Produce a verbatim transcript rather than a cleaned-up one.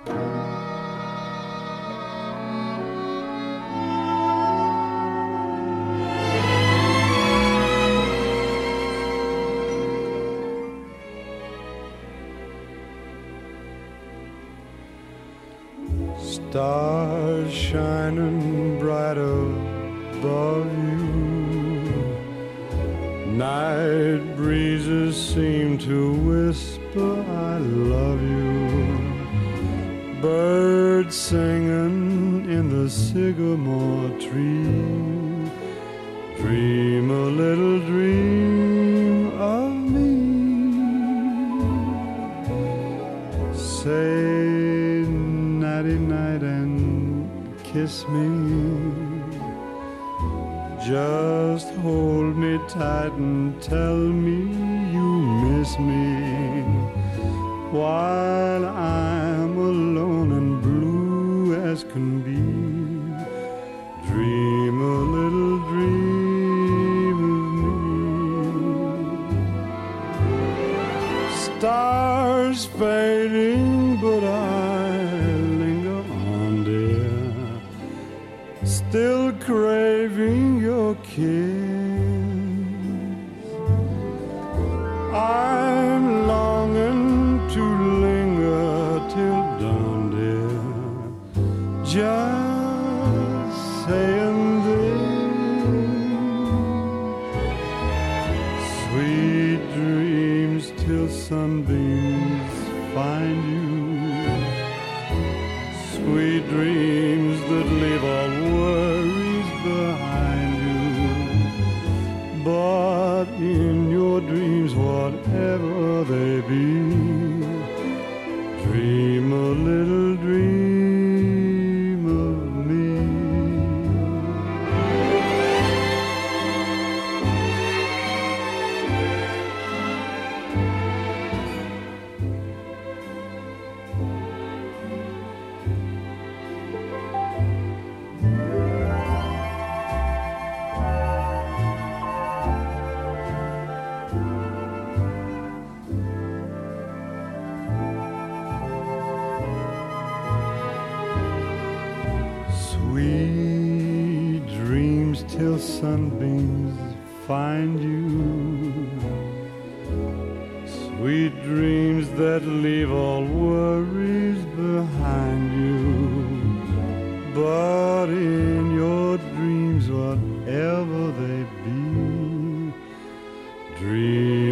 Stars shining bright above you, night breezes seem to whisper I love you, birds singing in the sycamore tree, dream a little dream of me, say night and kiss me, just hold me tight and tell me you miss me, while I'm alone and blue as can be, dream a little dream of me. Stars fading but I still craving your kiss, I'm longing to linger till dawn, dear, just saying this, sweet dreams till sunbeams find you, sweet dreams that leave all worries behind you, but in your dreams, whatever they be, dream a little dream of me. Sweet dreams till sunbeams find you, sweet dreams that leave all worries behind you, but in your dreams, whatever they be, dream